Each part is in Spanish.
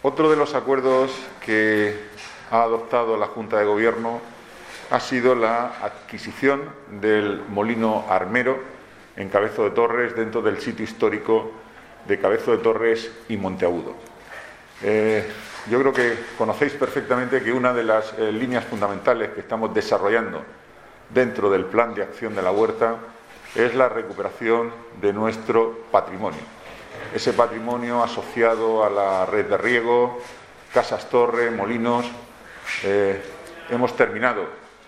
Otro de los acuerdos que ha adoptado la Junta de Gobierno ha sido la adquisición del molino armero en Cabezo de Torres, dentro del sitio histórico de Cabezo de Torres y Monteagudo. Yo creo que conocéis perfectamente que una de las líneas fundamentales que estamos desarrollando dentro del Plan de Acción de la Huerta es la recuperación de nuestro patrimonio. Ese patrimonio asociado a la red de riego, casas torre, molinos. Hemos terminado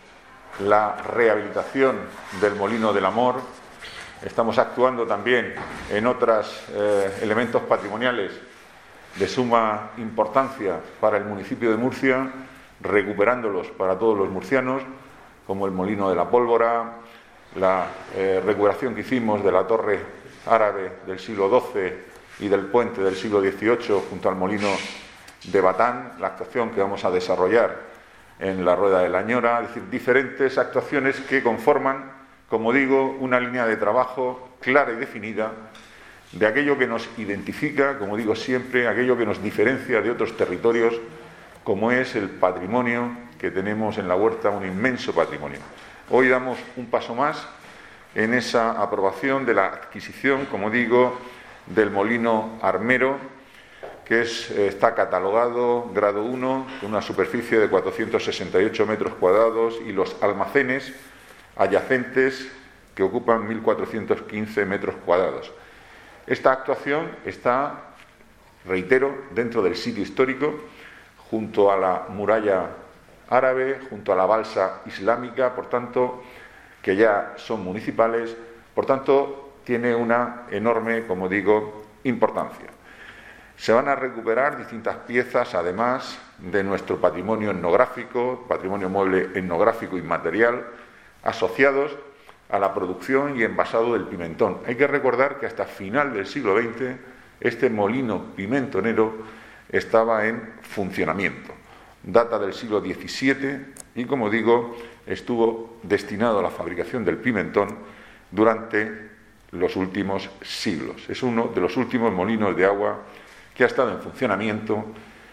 la rehabilitación del Molino del Amor. Estamos actuando también en otros elementos patrimoniales de suma importancia para el municipio de Murcia, recuperándolos para todos los murcianos, como el Molino de la Pólvora, la recuperación que hicimos de la torre árabe del siglo XII y del puente del siglo XVIII junto al molino de Batán, la actuación que vamos a desarrollar en la Rueda de la Ñora, es decir, diferentes actuaciones que conforman, como digo, una línea de trabajo clara y definida de aquello que nos identifica, como digo siempre, aquello que nos diferencia de otros territorios, como es el patrimonio que tenemos en la huerta, un inmenso patrimonio. Hoy damos un paso más en esa aprobación de la adquisición, como digo, del molino armero, que está catalogado grado 1, con una superficie de 468 metros cuadrados y los almacenes adyacentes que ocupan 1.415 metros cuadrados. Esta actuación está, reitero, dentro del sitio histórico, junto a la muralla árabe, junto a la balsa islámica, por tanto, que ya son municipales, por tanto, tiene una enorme, como digo, importancia. Se van a recuperar distintas piezas, además de nuestro patrimonio etnográfico, patrimonio mueble etnográfico y material, asociados a la producción y envasado del pimentón. Hay que recordar que hasta final del siglo XX este molino pimentonero estaba en funcionamiento. Data del siglo XVII y, como digo, estuvo destinado a la fabricación del pimentón durante los últimos siglos. Es uno de los últimos molinos de agua que ha estado en funcionamiento,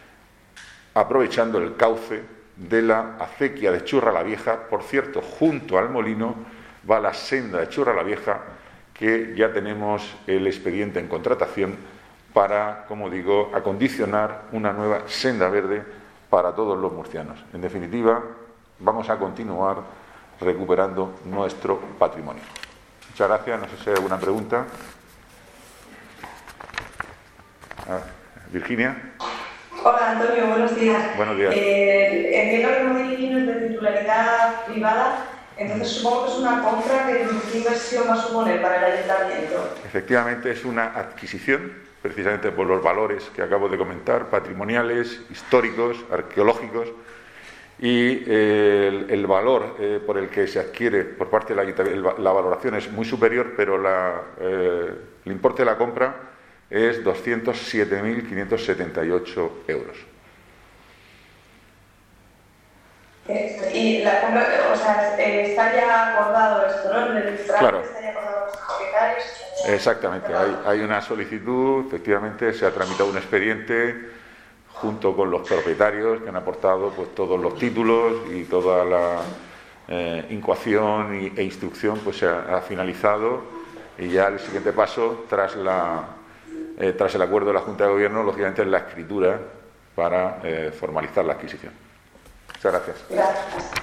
aprovechando el cauce de la acequia de Churra la Vieja. Por cierto, junto al molino va la senda de Churra la Vieja, que ya tenemos el expediente en contratación para, como digo, acondicionar una nueva senda verde para todos los murcianos. En definitiva, vamos a continuar recuperando nuestro patrimonio. Muchas gracias. No sé si hay alguna pregunta. Virginia. Hola, Antonio, buenos días. Buenos días. Entiendo que el molino es de titularidad privada, entonces supongo que es una compra. ¿Qué inversión va a suponer para el ayuntamiento? Efectivamente, es una adquisición, precisamente por los valores que acabo de comentar, patrimoniales, históricos, arqueológicos, y el valor por el que se adquiere por parte del ayuntamiento, la valoración es muy superior, pero el importe de la compra es 207.578 euros. Y la compra, o sea, está ya acordado esto, ¿no? En el Claro. Está ya acordado con los propietarios. Exactamente, hay una solicitud, efectivamente se ha tramitado un expediente junto con los propietarios que han aportado pues todos los títulos y toda la incoación e instrucción pues se ha finalizado, y ya el siguiente paso tras el acuerdo de la Junta de Gobierno, lógicamente, es la escritura para formalizar la adquisición. Muchas gracias. Gracias.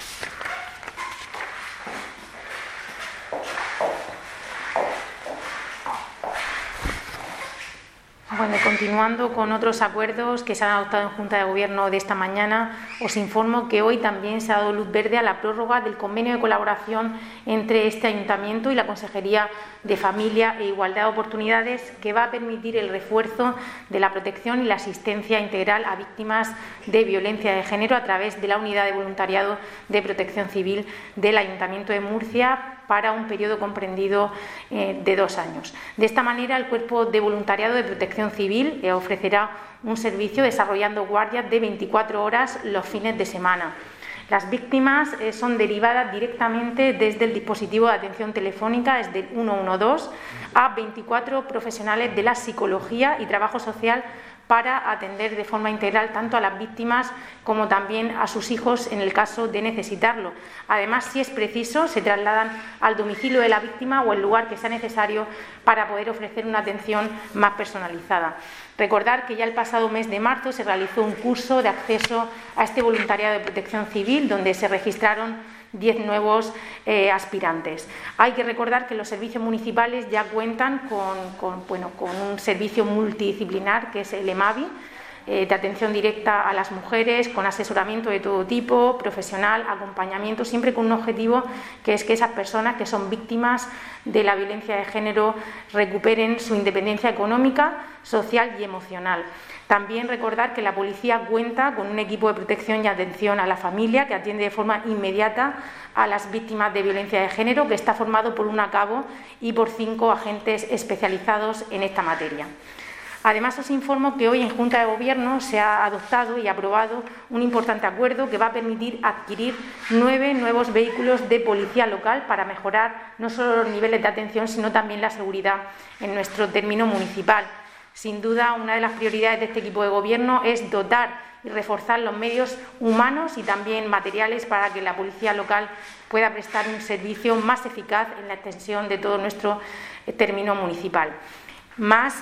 Bueno, continuando con otros acuerdos que se han adoptado en Junta de Gobierno de esta mañana, os informo que hoy también se ha dado luz verde a la prórroga del convenio de colaboración entre este Ayuntamiento y la Consejería de Familia e Igualdad de Oportunidades, que va a permitir el refuerzo de la protección y la asistencia integral a víctimas de violencia de género a través de la Unidad de Voluntariado de Protección Civil del Ayuntamiento de Murcia, para un periodo comprendido de 2 años. De esta manera, el Cuerpo de Voluntariado de Protección Civil ofrecerá un servicio desarrollando guardias de 24 horas los fines de semana. Las víctimas son derivadas directamente desde el dispositivo de atención telefónica, desde el 112, a 24 profesionales de la psicología y trabajo social para atender de forma integral tanto a las víctimas como también a sus hijos en el caso de necesitarlo. Además, si es preciso, se trasladan al domicilio de la víctima o el lugar que sea necesario para poder ofrecer una atención más personalizada. Recordar que ya el pasado mes de marzo se realizó un curso de acceso a este voluntariado de protección civil donde se registraron 10 nuevos aspirantes. Hay que recordar que los servicios municipales ya cuentan con un servicio multidisciplinar que es el EMAVI, de atención directa a las mujeres, con asesoramiento de todo tipo, profesional, acompañamiento, siempre con un objetivo que es que esas personas que son víctimas de la violencia de género recuperen su independencia económica, social y emocional. También recordar que la policía cuenta con un equipo de protección y atención a la familia que atiende de forma inmediata a las víctimas de violencia de género, que está formado por un cabo y por 5 agentes especializados en esta materia. Además, os informo que hoy en Junta de Gobierno se ha adoptado y aprobado un importante acuerdo que va a permitir adquirir 9 nuevos vehículos de policía local para mejorar no solo los niveles de atención, sino también la seguridad en nuestro término municipal. Sin duda, una de las prioridades de este equipo de Gobierno es dotar y reforzar los medios humanos y también materiales para que la policía local pueda prestar un servicio más eficaz en la extensión de todo nuestro término municipal. Más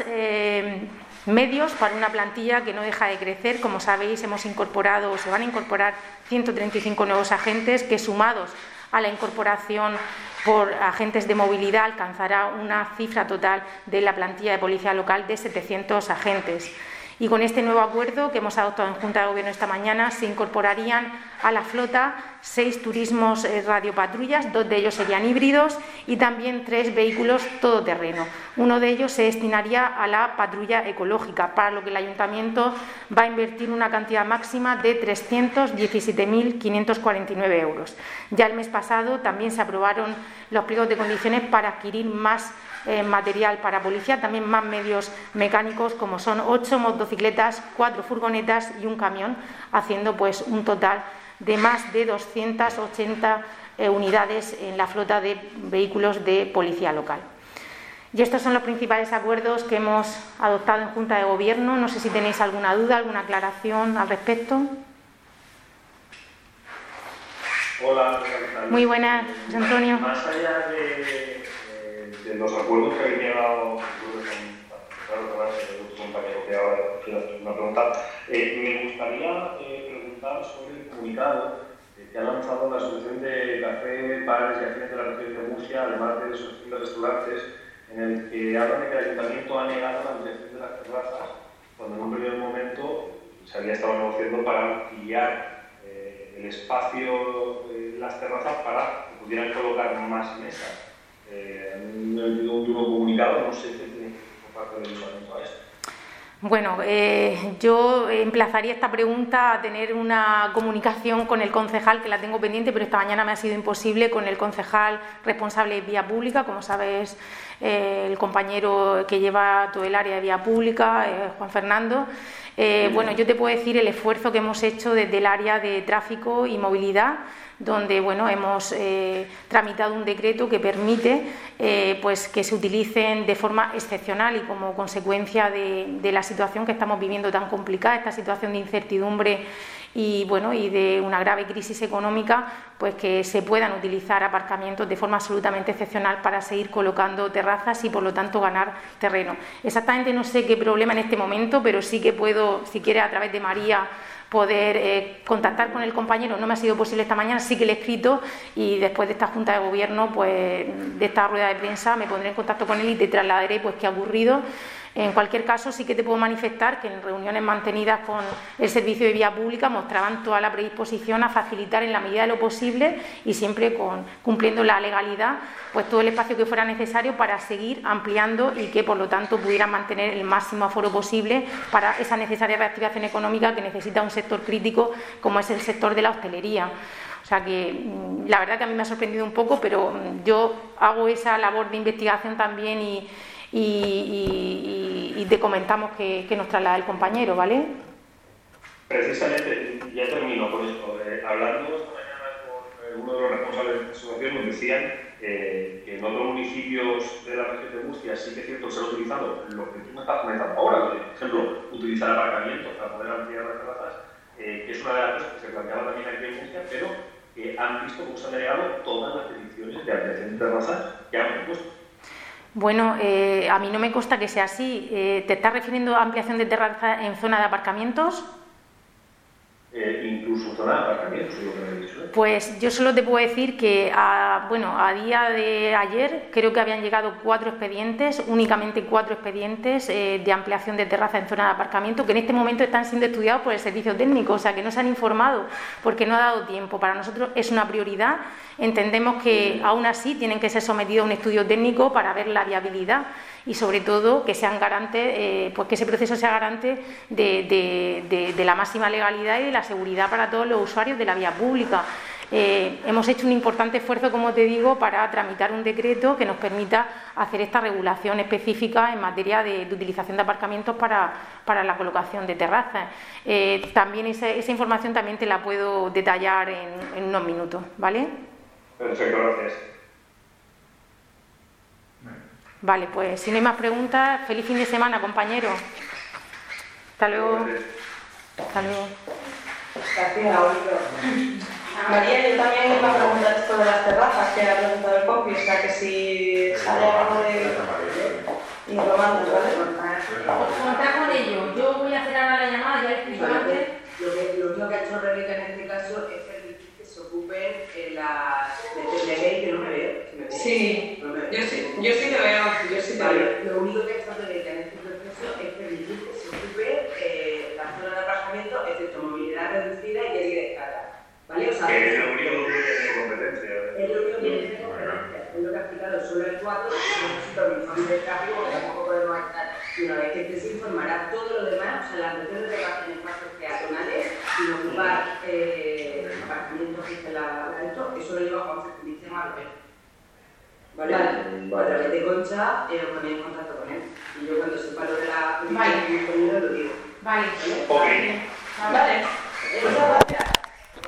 medios para una plantilla que no deja de crecer. Como sabéis, hemos incorporado o se van a incorporar 135 nuevos agentes que, sumados a la incorporación por agentes de movilidad, alcanzará una cifra total de la plantilla de policía local de 700 agentes. Y con este nuevo acuerdo que hemos adoptado en Junta de Gobierno esta mañana, se incorporarían a la flota 6 turismos radiopatrullas, 2 de ellos serían híbridos y también 3 vehículos todoterreno. Uno de ellos se destinaría a la patrulla ecológica, para lo que el Ayuntamiento va a invertir una cantidad máxima de 317.549 euros. Ya el mes pasado también se aprobaron los pliegos de condiciones para adquirir más material para policía, también más medios mecánicos, como son 8 motocicletas, 4 furgonetas y un camión, haciendo pues un total de más de 280 unidades en la flota de vehículos de policía local. Y estos son los principales acuerdos que hemos adoptado en Junta de Gobierno. No sé si tenéis alguna duda, alguna aclaración al respecto. Hola, muy buenas, José Antonio. Más allá de los acuerdos que habéis llegado, con compañero que ahora quiero hacer una pregunta, me gustaría preguntar sobre el comunicado que ha lanzado la Asociación de Café, Bares y Acciones de la Región de Murcia, además de asociación de restaurantes, en el que hablan de que el Ayuntamiento ha negado la ampliación de las terrazas cuando en un primer momento se había estado negociando para ampliar el espacio de las terrazas para que pudieran colocar más mesas. Un último comunicado, no sé qué por parte del Ayuntamiento a esto. Bueno, yo emplazaría esta pregunta a tener una comunicación con el concejal, que la tengo pendiente, pero esta mañana me ha sido imposible, con el concejal responsable de vía pública. Como sabes, el compañero que lleva todo el área de vía pública, Juan Fernando. Bueno, yo te puedo decir el esfuerzo que hemos hecho desde el área de tráfico y movilidad, donde bueno, hemos tramitado un decreto que permite pues que se utilicen de forma excepcional y como consecuencia de la situación que estamos viviendo tan complicada, esta situación de incertidumbre y bueno, y de una grave crisis económica, pues que se puedan utilizar aparcamientos de forma absolutamente excepcional para seguir colocando terrazas y por lo tanto ganar terreno. Exactamente no sé qué problema en este momento, pero sí que puedo, si quiere, a través de María, poder contactar con el compañero. No me ha sido posible esta mañana, sí que le he escrito y después de esta Junta de Gobierno, pues de esta rueda de prensa, me pondré en contacto con él y te trasladaré pues qué ha ocurrido. En cualquier caso, sí que te puedo manifestar que en reuniones mantenidas con el Servicio de Vía Pública mostraban toda la predisposición a facilitar en la medida de lo posible y siempre cumpliendo la legalidad, pues todo el espacio que fuera necesario para seguir ampliando y que por lo tanto pudieran mantener el máximo aforo posible para esa necesaria reactivación económica que necesita un sector crítico como es el sector de la hostelería. O sea que la verdad que a mí me ha sorprendido un poco, pero yo hago esa labor de investigación también y te comentamos que nos traslada el compañero, ¿vale? Precisamente, ya termino con esto. Hablando esta mañana con uno de los responsables de la asociación, nos decían que en otros municipios de la región de Murcia sí que es cierto que se ha utilizado lo que tú me estás comentando ahora, por ejemplo, utilizar aparcamientos para poder ampliar las terrazas, que es una de las cosas que se planteaba también aquí en Murcia, pero han visto cómo se han denegado todas las peticiones de ampliación de terrazas que han propuesto. Bueno, a mí no me consta que sea así. ¿Te estás refiriendo a ampliación de terraza en zona de aparcamientos? Incluso zona de aparcamientos, es lo que me he dicho. Pues yo solo te puedo decir que a día de ayer creo que habían llegado 4 expedientes, únicamente 4 expedientes de ampliación de terraza en zona de aparcamiento, que en este momento están siendo estudiados por el servicio técnico, o sea que no se han informado porque no ha dado tiempo. Para nosotros es una prioridad. Entendemos que aún así tienen que ser sometidos a un estudio técnico para ver la viabilidad y sobre todo que sean garantes, pues que ese proceso sea garante de la máxima legalidad y de la seguridad para todos los usuarios de la vía pública. Hemos hecho un importante esfuerzo, como te digo, para tramitar un decreto que nos permita hacer esta regulación específica en materia de utilización de aparcamientos para la colocación de terrazas. También esa información también te la puedo detallar en unos minutos, ¿vale? Perfecto, gracias. Vale, pues si no hay más preguntas, feliz fin de semana, compañero. Hasta luego. Hasta luego. Gracias, Olga. María, yo también iba a preguntar esto de las terrazas, que ha preguntado el copy, o sea que si sale algo de... Y lo mandas, ¿vale? Contá con ello. Yo voy a hacer ahora la llamada, ya le explico antes. Lo único que ha hecho Rebeca en este caso es permitir que se ocupen de ley, que no me veo. Sí, no me veo. yo sí te veo, yo sí te veo. Lo único que ha hecho Rebeca en este proceso es permitir que se ocupe la zona de aparcamiento, excepto movilidad reducida y que de descarga. ¿Vale? O sea, Es lo único que tiene competencia. Es lo único que tiene competencia. Es lo que ha explicado solo el 4, no necesita un informe de tráfico, porque tampoco podemos estar. Y una vez que este se informará todo lo demás, o sea, las cuestiones de paso en espacios peatonales, sin ocupar aparcamientos que se eso lo lleva Juan Fernández Marvel. ¿Vale? A través de Concha, os ponéis en contacto con él. Y yo cuando sepa lo de la política disponible lo digo. Vale. Ok. Vale. Muchas gracias.